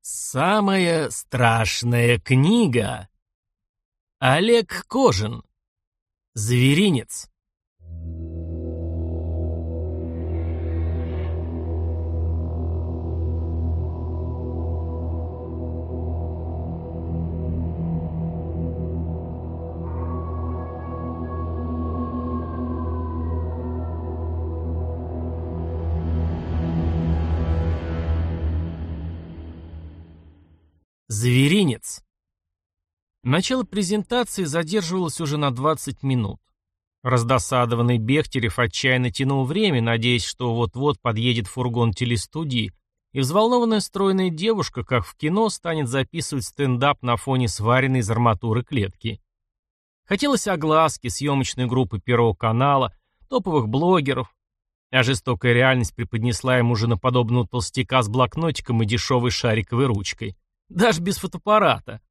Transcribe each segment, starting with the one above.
Самая страшная книга. Олег Кожин. Зверинец. Зверинец. Начало презентации задерживалось уже на 20 минут. Раздосадованный Бехтерев отчаянно тянул время, надеясь, что вот-вот подъедет фургон телестудии, и взволнованная стройная девушка, как в кино, станет записывать стендап на фоне сваренной из арматуры клетки. Хотелось огласки, съемочной группы Первого канала, топовых блогеров, а жестокая реальность преподнесла ему женоподобного толстяка с блокнотиком и дешевой шариковой ручкой. Даже без фотоаппарата.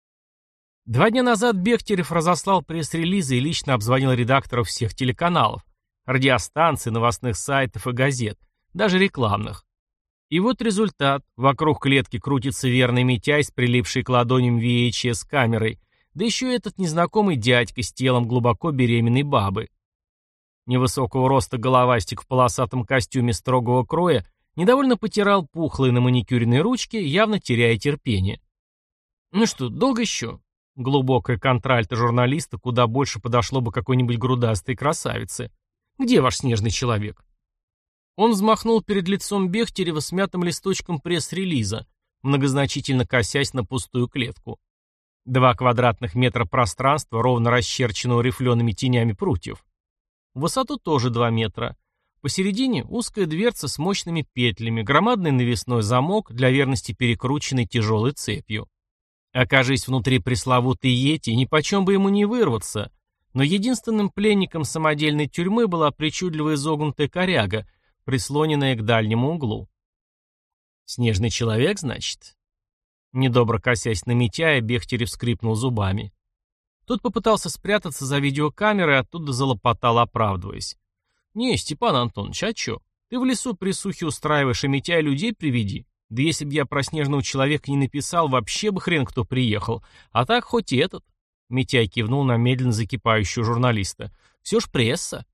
2 дня назад Бехтерев разослал пресс-релизы и лично обзвонил редакторов всех телеканалов, радиостанций, новостных сайтов и газет, даже рекламных. И вот результат. Вокруг клетки крутится верный Митяй с прилипшей к ладоням VHS-камерой, да еще и этот незнакомый дядька с телом глубоко беременной бабы. Невысокого роста головастик в полосатом костюме строгого кроя недовольно потирал пухлые на маникюренной ручке, явно теряя терпение. «Ну что, долго еще?» Глубокое контральто журналиста куда больше подошло бы какой-нибудь грудастой красавице. «Где ваш снежный человек?» Он взмахнул перед лицом Бехтерева смятым листочком пресс-релиза, многозначительно косясь на пустую клетку. 2 квадратных метра пространства, ровно расчерченного рифлеными тенями прутьев. В высоту тоже 2 метра. Посередине узкая дверца с мощными петлями, громадный навесной замок, для верности перекрученный тяжелой цепью. Окажись внутри пресловутый Йети, нипочем бы ему не вырваться, но единственным пленником самодельной тюрьмы была причудливо изогнутая коряга, прислоненная к дальнему углу. «Снежный человек, значит?» Недобро косясь на Митяя, Бехтерев скрипнул зубами. Тот попытался спрятаться за видеокамерой, оттуда залопотал, оправдываясь. «Не, Степан Антонович, а чё? Ты в лесу присухи устраиваешь, а Митяя людей приведи. Да если б я про снежного человека не написал, вообще бы хрен кто приехал. А так хоть и этот». Митяй кивнул на медленно закипающего журналиста. «Все ж пресса».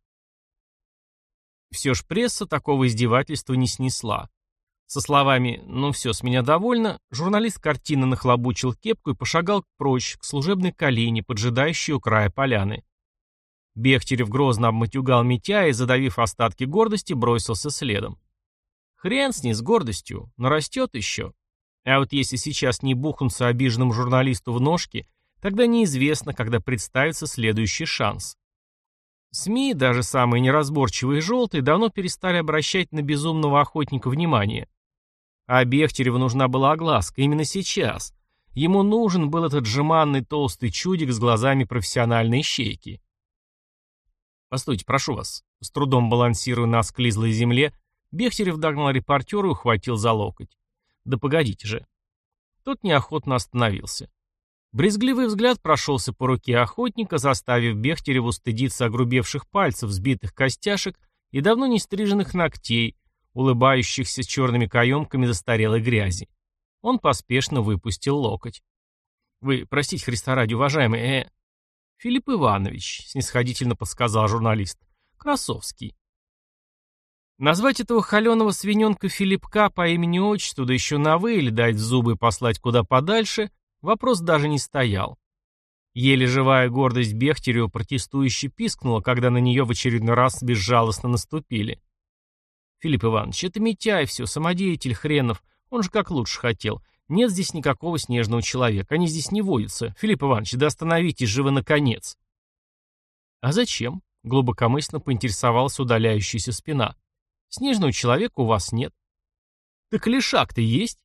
Все ж пресса такого издевательства не снесла. Со словами «ну все, с меня довольно», журналист картинно нахлобучил кепку и пошагал прочь, к служебной калине, поджидающей у края поляны. Бехтерев грозно обматюгал Митяя и, задавив остатки гордости, бросился следом. Хрен с ней с гордостью, нарастет еще. А вот если сейчас не бухнуться обиженному журналисту в ножки, тогда неизвестно, когда представится следующий шанс. СМИ, даже самые неразборчивые и желтые, давно перестали обращать на безумного охотника внимание. А Бехтереву нужна была огласка именно сейчас. Ему нужен был этот жеманный толстый чудик с глазами профессиональной ищейки. «Постойте, прошу вас». С трудом балансируя на склизлой земле, Бехтерев догнал репортера и ухватил за локоть. «Да погодите же». Тот неохотно остановился. Брезгливый взгляд прошелся по руке охотника, заставив Бехтереву стыдиться огрубевших пальцев, сбитых костяшек и давно не стриженных ногтей, улыбающихся черными каемками застарелой грязи. Он поспешно выпустил локоть. «Вы, простите, Христа ради, уважаемый, Филипп Иванович», — снисходительно подсказал журналист. «Красовский». Назвать этого холеного свиненка Филиппка по имени-отчеству, да еще на «вы» или дать в зубы и послать куда подальше, вопрос даже не стоял. Еле живая гордость Бехтерева протестующе пискнула, когда на нее в очередной раз безжалостно наступили. «Филипп Иванович, это Митяй все, самодеятель хренов, он же как лучше хотел. Нет здесь никакого снежного человека, они здесь не водятся. Филипп Иванович, да остановитесь же вы наконец». «А зачем?» — глубокомысленно поинтересовалась удаляющаяся спина. «Снежного человека у вас нет». «Так лишак-то есть?»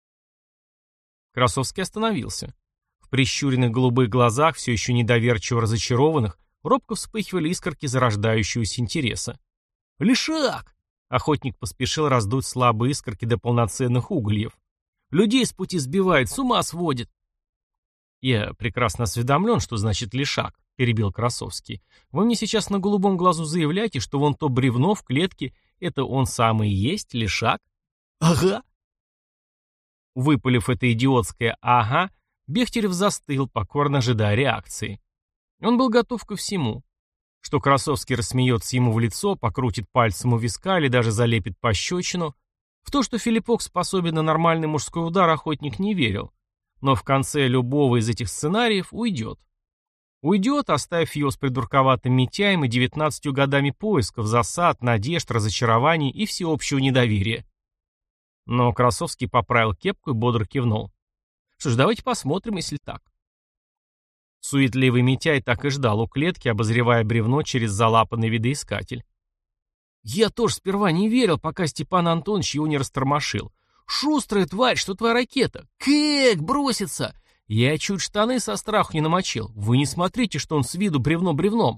Красовский остановился. В прищуренных голубых глазах, все еще недоверчиво разочарованных, робко вспыхивали искорки зарождающегося интереса. «Лишак!» — охотник поспешил раздуть слабые искорки до полноценных угольев. «Людей с пути сбивает, с ума сводит!» «Я прекрасно осведомлен, что значит лишак», — перебил Красовский. «Вы мне сейчас на голубом глазу заявляете, что вон то бревно в клетке — это он самый и есть лишак?» «Ага!» Выпалив это идиотское «ага», Бехтерев застыл, покорно ожидая реакции. Он был готов ко всему. Что Красовский рассмеется ему в лицо, покрутит пальцем у виска или даже залепит пощечину. В то, что Филиппок способен на нормальный мужской удар, охотник не верил. Но в конце любого из этих сценариев уйдет. Уйдет, оставив его с придурковатым Митяем и 19 годами поисков, засад, надежд, разочарований и всеобщего недоверия. Но Красовский поправил кепку и бодро кивнул. Что ж, давайте посмотрим, если так. Суетливый Митяй так и ждал у клетки, обозревая бревно через залапанный видоискатель. Я тоже сперва не верил, пока Степан Антонович его не растормошил. Шустрая тварь, что твоя ракета? Кэк, бросится! Я чуть штаны со страху не намочил. Вы не смотрите, что он с виду бревно бревном.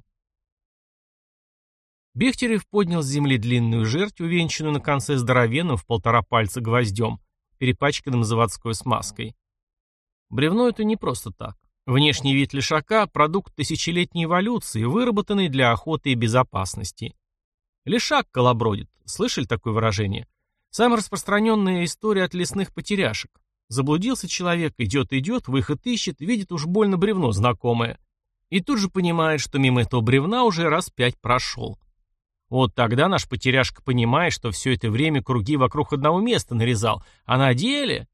Бехтерев поднял с земли длинную жердь, увенчанную на конце здоровенным в 1,5 пальца гвоздем, перепачканным заводской смазкой. Бревно это не просто так. Внешний вид лешака – продукт тысячелетней эволюции, выработанный для охоты и безопасности. Лешак колобродит. Слышали такое выражение? Самая распространенная история от лесных потеряшек. Заблудился человек, идет, выход ищет, видит уж больно бревно знакомое. И тут же понимает, что мимо этого бревна уже раз 5 прошел. Вот тогда наш потеряшка понимает, что все это время круги вокруг одного места нарезал. А на деле...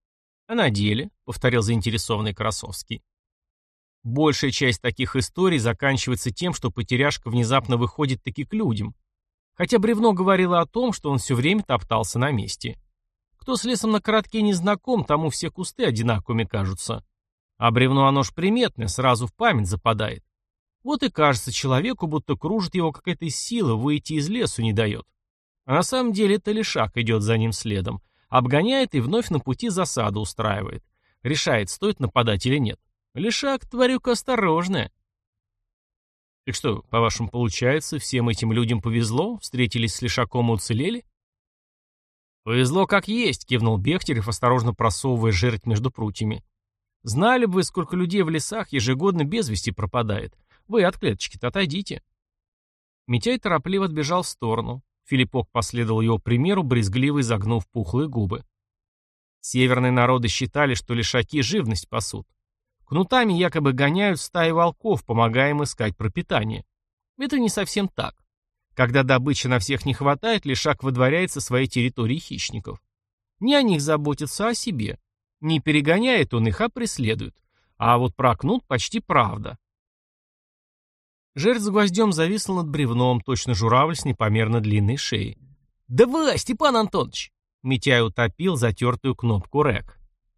повторил заинтересованный Красовский. Большая часть таких историй заканчивается тем, что потеряшка внезапно выходит таки к людям. Хотя бревно говорило о том, что он все время топтался на месте. Кто с лесом на коротке не знаком, тому все кусты одинаковыми кажутся. А бревно оно ж приметное, сразу в память западает. Вот и кажется человеку, будто кружит его какая-то сила, выйти из лесу не дает. А на самом деле это лешак идет за ним следом, обгоняет и вновь на пути засаду устраивает. Решает, стоит нападать или нет. Лешак, тварюка осторожная. Так что, по-вашему, получается, всем этим людям повезло, встретились с лешаком и уцелели? Повезло как есть, кивнул Бехтерев, осторожно просовывая жердь между прутьями. Знали бы вы, сколько людей в лесах ежегодно без вести пропадает. Вы от клеточки-то отойдите. Митяй торопливо отбежал в сторону. Филиппок последовал его примеру, брезгливо изогнув пухлые губы. Северные народы считали, что лешаки живность пасут. Кнутами якобы гоняют стаи волков, помогая им искать пропитание. Это не совсем так. Когда добычи на всех не хватает, лешак выдворяет со своей территории хищников. Не о них заботится, а о себе. Не перегоняет он их, а преследует. А вот про кнут почти правда. Жердь с гвоздем зависла над бревном, точно журавль с непомерно длинной шеей. «Давай, Степан Антонович!» Митяй утопил затертую кнопку рэк.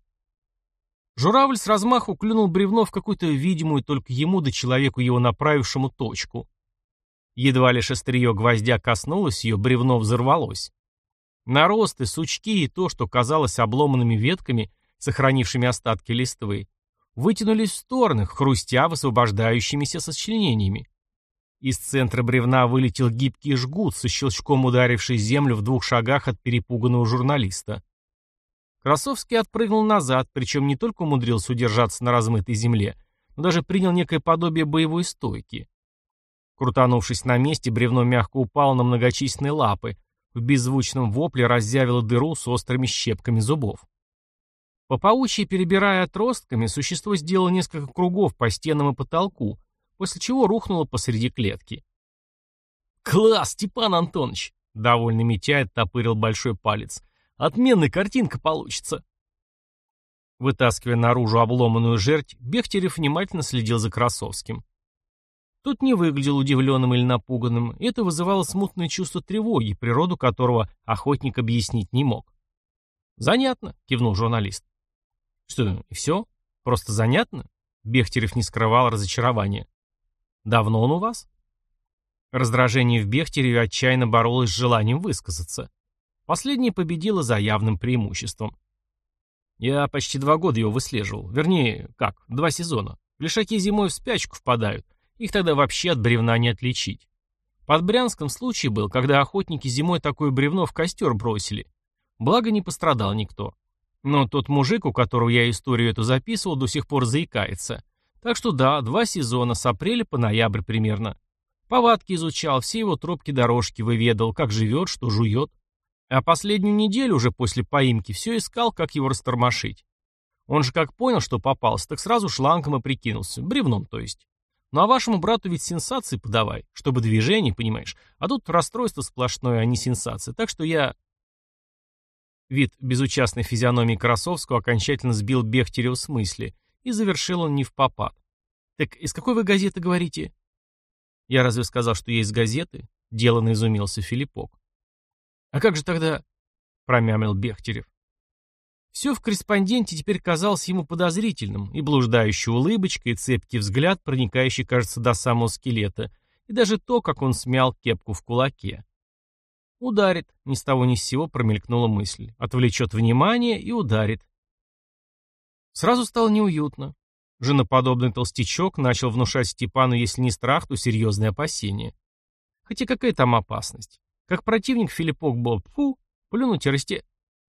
Журавль с размаху клюнул бревно в какую-то видимую только ему да человеку его направившему точку. Едва лишь острие гвоздя коснулось ее, бревно взорвалось. Наросты, сучки и то, что казалось обломанными ветками, сохранившими остатки листвы, вытянулись в стороны, хрустя высвобождающимися сочленениями. Из центра бревна вылетел гибкий жгут, со щелчком ударивший землю в 2 шагах от перепуганного журналиста. Красовский отпрыгнул назад, причем не только умудрился удержаться на размытой земле, но даже принял некое подобие боевой стойки. Крутанувшись на месте, бревно мягко упало на многочисленные лапы, в беззвучном вопле разъявило дыру с острыми щепками зубов. По паучьи, перебирая отростками, существо сделало несколько кругов по стенам и потолку, после чего рухнуло посреди клетки. «Класс, Степан Антонович!» — довольный Митяй оттопырил большой палец. «Отменная картинка получится!» Вытаскивая наружу обломанную жердь, Бехтерев внимательно следил за Красовским. Тот не выглядел удивленным или напуганным, и это вызывало смутное чувство тревоги, природу которого охотник объяснить не мог. «Занятно», — кивнул журналист. «Что, и все? Просто занятно?» Бехтерев не скрывал разочарования. «Давно он у вас?» Раздражение в Бехтереве отчаянно боролось с желанием высказаться. Последнее победило за явным преимуществом. «Я почти 2 года его выслеживал. Вернее, 2 сезона. Лешаки зимой в спячку впадают. Их тогда вообще от бревна не отличить. Под Брянском случай был, когда охотники зимой такое бревно в костер бросили. Благо не пострадал никто. Но тот мужик, у которого я историю эту записывал, до сих пор заикается. Так что да, 2 сезона, с апреля по ноябрь примерно. Повадки изучал, все его тропки-дорожки выведал, как живет, что жует. А последнюю неделю уже после поимки все искал, как его растормошить. Он же как понял, что попался, так сразу шлангом и прикинулся. Бревном, то есть. Ну а вашему брату ведь сенсации подавай, чтобы движение, понимаешь. А тут расстройство сплошное, а не сенсация. Так что я... Вид безучастной физиономии Красовского окончательно сбил Бехтерева с мысли, и завершил он не впопад. «Так из какой вы газеты говорите?» «Я разве сказал, что я из газеты?» — деланно изумился Филиппок. «А как же тогда?» — промямлил Бехтерев. Все в корреспонденте теперь казалось ему подозрительным, и блуждающая улыбочка, и цепкий взгляд, проникающий, кажется, до самого скелета, и даже то, как он смял кепку в кулаке. «Ударит», — ни с того ни с сего промелькнула мысль. «Отвлечет внимание и ударит». Сразу стало неуютно. Женоподобный толстячок начал внушать Степану, если не страх, то серьезные опасения. Хотя какая там опасность? Как противник Филиппок был, фу, плюнуть и расте.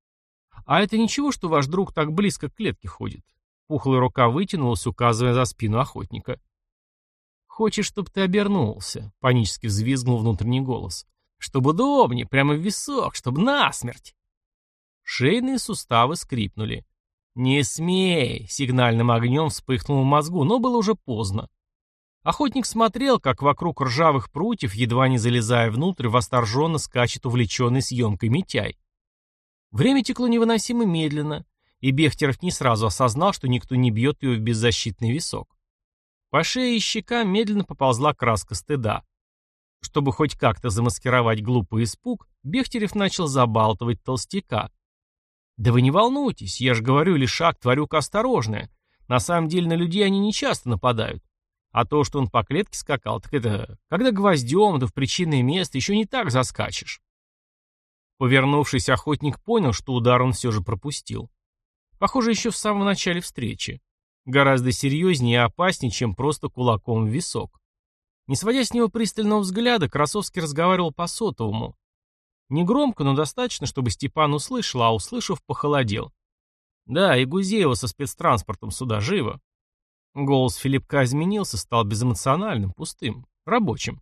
«А это ничего, что ваш друг так близко к клетке ходит?» Пухлая рука вытянулась, указывая за спину охотника. «Хочешь, чтоб ты обернулся?» — панически взвизгнул внутренний голос. «Чтобы удобнее, прямо в висок, чтобы насмерть!» Шейные суставы скрипнули. «Не смей!» — сигнальным огнем вспыхнул в мозгу, но было уже поздно. Охотник смотрел, как вокруг ржавых прутьев, едва не залезая внутрь, восторженно скачет увлеченный съемкой Митяй. Время текло невыносимо медленно, и Бехтерев не сразу осознал, что никто не бьет его в беззащитный висок. По шее и щекам медленно поползла краска стыда. Чтобы хоть как-то замаскировать глупый испуг, Бехтерев начал забалтывать толстяка. «Да вы не волнуйтесь, я же говорю, лишь шаг, тварюка осторожная. На самом деле на людей они не часто нападают. А то, что он по клетке скакал, так это, когда гвоздем, да в причинное место, еще не так заскачешь». Повернувшись, охотник понял, что удар он все же пропустил. Похоже, еще в самом начале встречи. Гораздо серьезнее и опаснее, чем просто кулаком в висок. Не сводя с него пристального взгляда, Красовский разговаривал по сотовому. Негромко, но достаточно, чтобы Степан услышал, а услышав, похолодел. «Да, и Гузеева со спецтранспортом сюда, живо». Голос Филиппка изменился, стал безэмоциональным, пустым, рабочим.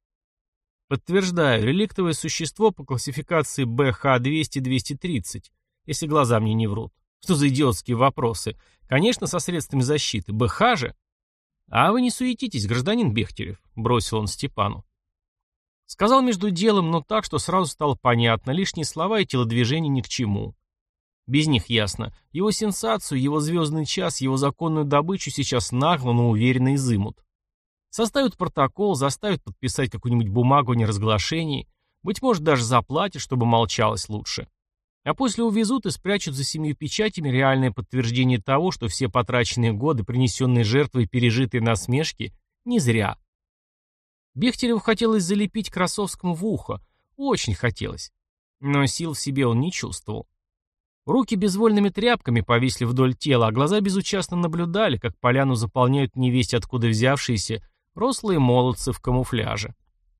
«Подтверждаю, реликтовое существо по классификации БХ-200-230, если глаза мне не врут. Что за идиотские вопросы? Конечно, со средствами защиты. БХ же?» «А вы не суетитесь, гражданин Бехтерев», — бросил он Степану. Сказал между делом, но так, что сразу стало понятно, лишние слова и телодвижения ни к чему. Без них ясно. Его сенсацию, его звездный час, его законную добычу сейчас нагло, но уверенно изымут. Составят протокол, заставят подписать какую-нибудь бумагу о неразглашении, быть может, даже заплатят, чтобы молчалось лучше. А после увезут и спрячут за 7 печатями реальное подтверждение того, что все потраченные годы, принесенные жертвой и пережитые насмешки, не зря. Бехтереву хотелось залепить Красовскому в ухо, очень хотелось, но сил в себе он не чувствовал. Руки безвольными тряпками повисли вдоль тела, а глаза безучастно наблюдали, как поляну заполняют невесть откуда взявшиеся рослые молодцы в камуфляже.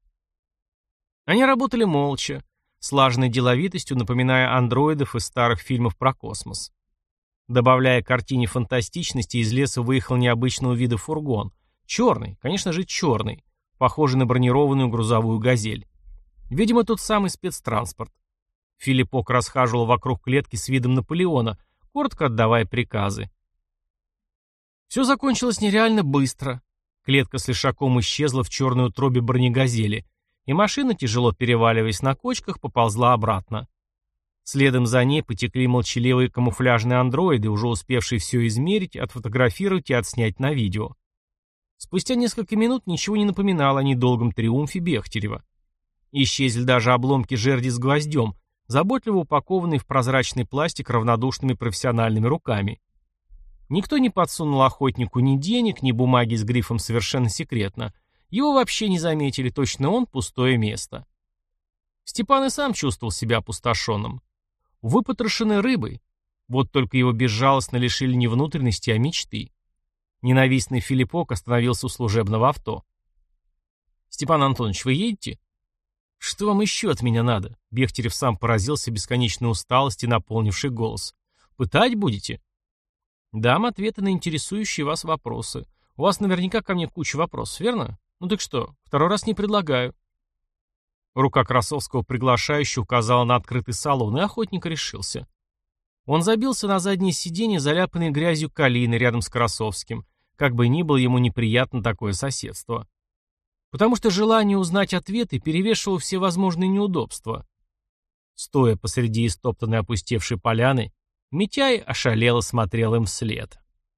Они работали молча, слаженной деловитостью напоминая андроидов из старых фильмов про космос. Добавляя картине фантастичности, из леса выехал необычного вида фургон. Черный, конечно же черный, похожий на бронированную грузовую «Газель». Видимо, тот самый спецтранспорт. Филиппок расхаживал вокруг клетки с видом Наполеона, коротко отдавая приказы. Все закончилось нереально быстро. Клетка с лишаком исчезла в черной утробе бронегазели, и машина, тяжело переваливаясь на кочках, поползла обратно. Следом за ней потекли молчаливые камуфляжные андроиды, уже успевшие все измерить, отфотографировать и отснять на видео. Спустя несколько минут ничего не напоминало о недолгом триумфе Бехтерева. Исчезли даже обломки жерди с гвоздем, заботливо упакованные в прозрачный пластик равнодушными профессиональными руками. Никто не подсунул охотнику ни денег, ни бумаги с грифом «Совершенно секретно». Его вообще не заметили, точно он пустое место. Степан и сам чувствовал себя опустошенным. Выпотрошенной рыбой. Вот только его безжалостно лишили не внутренности, а мечты. Ненавистный Филиппок остановился у служебного авто. «Степан Антонович, вы едете?» «Что вам еще от меня надо?» Бехтерев сам поразился бесконечной усталости, наполнившей голос. «Пытать будете?» «Дам ответы на интересующие вас вопросы. У вас наверняка ко мне куча вопросов, верно? Ну так что, второй раз не предлагаю». Рука Красовского приглашающе указала на открытый салон, и охотник решился. Он забился на заднее сиденье, заляпанной грязью калины рядом с Красовским, как бы ни было ему неприятно такое соседство. Потому что желание узнать ответы перевешивало все возможные неудобства. Стоя посреди истоптанной опустевшей поляны, Митяй ошалело смотрел им вслед.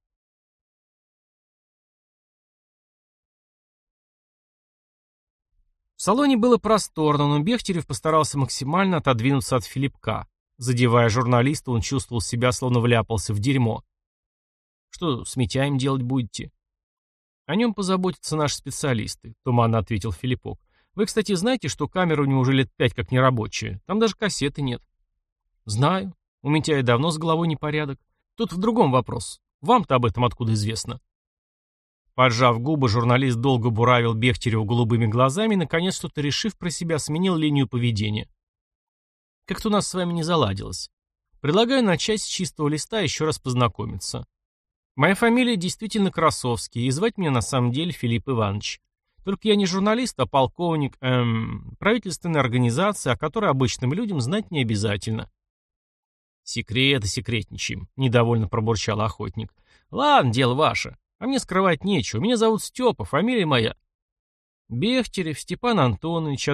В салоне было просторно, но Бехтерев постарался максимально отодвинуться от Филипка. Задевая журналиста, он чувствовал себя, словно вляпался в дерьмо. «Что с Митяем делать будете?» «О нем позаботятся наши специалисты», — туманно ответил Филиппок. «Вы, кстати, знаете, что камера у него уже лет 5 как нерабочая? Там даже кассеты нет». «Знаю. У Митяя давно с головой непорядок. Тут в другом вопрос. Вам-то об этом откуда известно?» Поджав губы, журналист долго буравил Бехтерева голубыми глазами и, наконец, что-то решив про себя, сменил линию поведения. «Как-то у нас с вами не заладилось. Предлагаю начать с чистого листа и еще раз познакомиться. Моя фамилия действительно Красовский, и звать меня на самом деле Филипп Иванович. Только я не журналист, а полковник, правительственной организации, о которой обычным людям знать не обязательно». «Секреты секретничаем», — недовольно пробурчал охотник. «Ладно, дело ваше. А мне скрывать нечего. Меня зовут Степа, фамилия моя Бехтерев Степан Антонович,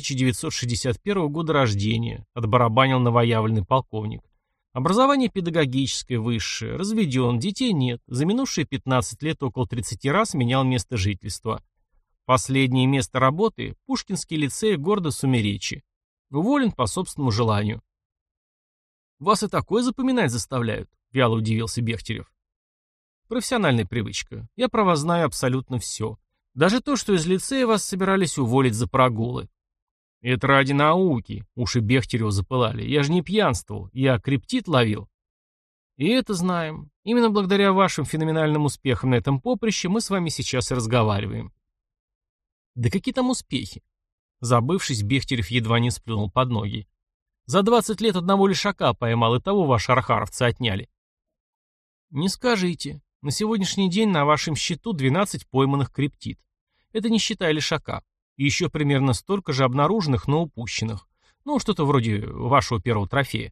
1961 года рождения», — отбарабанил новоявленный полковник. «Образование педагогическое, высшее, разведен, детей нет, за минувшие 15 лет около 30 раз менял место жительства. Последнее место работы — Пушкинский лицей города Сумеречи. Уволен по собственному желанию». «Вас и такое запоминать заставляют?» — вяло удивился Бехтерев. «Профессиональная привычка. Я про вас знаю абсолютно все. Даже то, что из лицея вас собирались уволить за прогулы». «Это ради науки», — уши Бехтерева запылали. «Я же не пьянствовал, я криптит ловил». «И это знаем. Именно благодаря вашим феноменальным успехам на этом поприще мы с вами сейчас и разговариваем». «Да какие там успехи?» Забывшись, Бехтерев едва не сплюнул под ноги. «За 20 лет одного лишака поймал, и того ваши архаровцы отняли». «Не скажите. На сегодняшний день на вашем счету 12 пойманных криптит. Это не считая лишака. И еще примерно столько же обнаруженных, но упущенных. Ну, что-то вроде вашего первого трофея».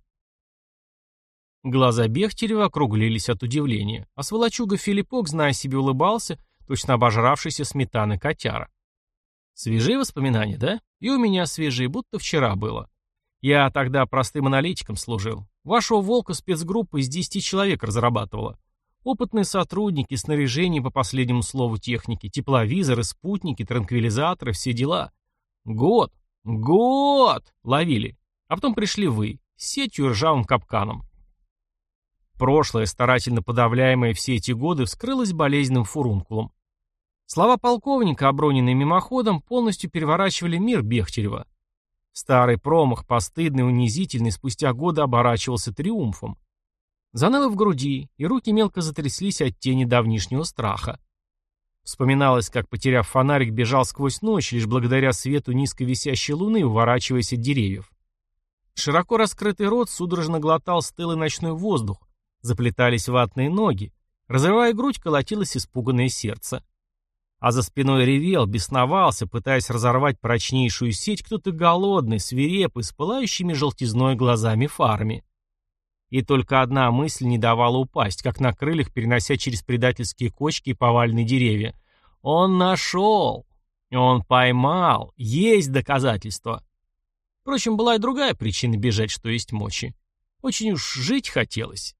Глаза Бехтерева округлились от удивления, а сволочуга Филиппок, зная себе, улыбался, точно обожравшийся сметаны котяра. «Свежие воспоминания, да? И у меня свежие, будто вчера было. Я тогда простым аналитиком служил. Вашего волка спецгруппа из 10 человек разрабатывала. Опытные сотрудники, снаряжение по последнему слову техники, тепловизоры, спутники, транквилизаторы, все дела. Год ловили. А потом пришли вы, с сетью и ржавым капканом. Прошлое, старательно подавляемое все эти годы, вскрылось болезненным фурункулом. Слова полковника, оброненные мимоходом, полностью переворачивали мир Бехтерева. Старый промах, постыдный, унизительный, спустя годы оборачивался триумфом. Заныло в груди, и руки мелко затряслись от тени давнишнего страха. Вспоминалось, как, потеряв фонарик, бежал сквозь ночь, лишь благодаря свету низко висящей луны, уворачиваясь от деревьев. Широко раскрытый рот судорожно глотал стылый ночной воздух, заплетались ватные ноги, разрывая грудь, колотилось испуганное сердце. А за спиной ревел, бесновался, пытаясь разорвать прочнейшую сеть кто-то голодный, свирепый, с пылающими желтизной глазами фарами. И только одна мысль не давала упасть, как на крыльях, перенося через предательские кочки и поваленные деревья. Он нашел! Он поймал! Есть доказательства! Впрочем, была и другая причина бежать, что есть мочи. Очень уж жить хотелось.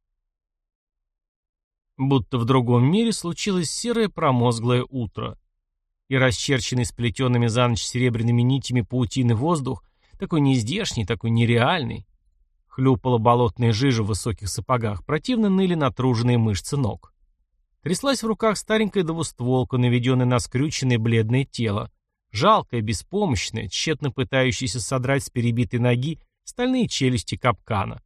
Будто в другом мире случилось серое промозглое утро. И расчерченный сплетенными за ночь серебряными нитями паутины воздух, такой нездешний, такой нереальный. Хлюпала болотная жижа в высоких сапогах, противно ныли натруженные мышцы ног. Тряслась в руках старенькая двустволка, наведенная на скрюченное бледное тело. Жалкое, беспомощное, тщетно пытающееся содрать с перебитой ноги стальные челюсти капкана.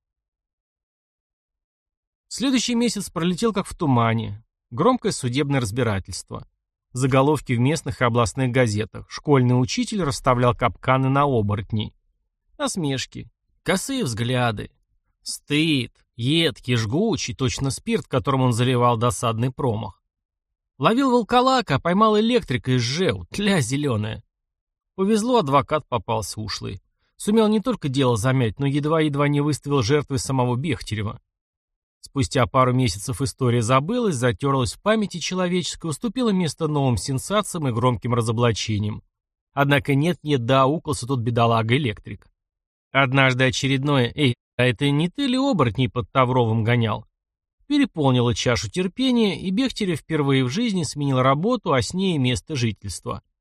Следующий месяц пролетел как в тумане. Громкое судебное разбирательство. Заголовки в местных и областных газетах. Школьный учитель расставлял капканы на оборотней. Насмешки. Косые взгляды. Стыд. Едкий, жгучий, точно спирт, которым он заливал досадный промах. Ловил волколака, поймал электрика из ЖЭУ, тля зеленая. Повезло, адвокат попался ушлый. Сумел не только дело замять, но едва-едва не выставил жертвой самого Бехтерева. Спустя пару месяцев история забылась, затерлась в памяти человеческой, уступила место новым сенсациям и громким разоблачениям. Однако нет-нет, да аукался тот бедолага-электрик. Однажды очередное «Эй, а это не ты ли оборотней под Тавровым гонял?» Переполнила чашу терпения, и Бехтерев впервые в жизни сменил работу, а с ней и место жительства.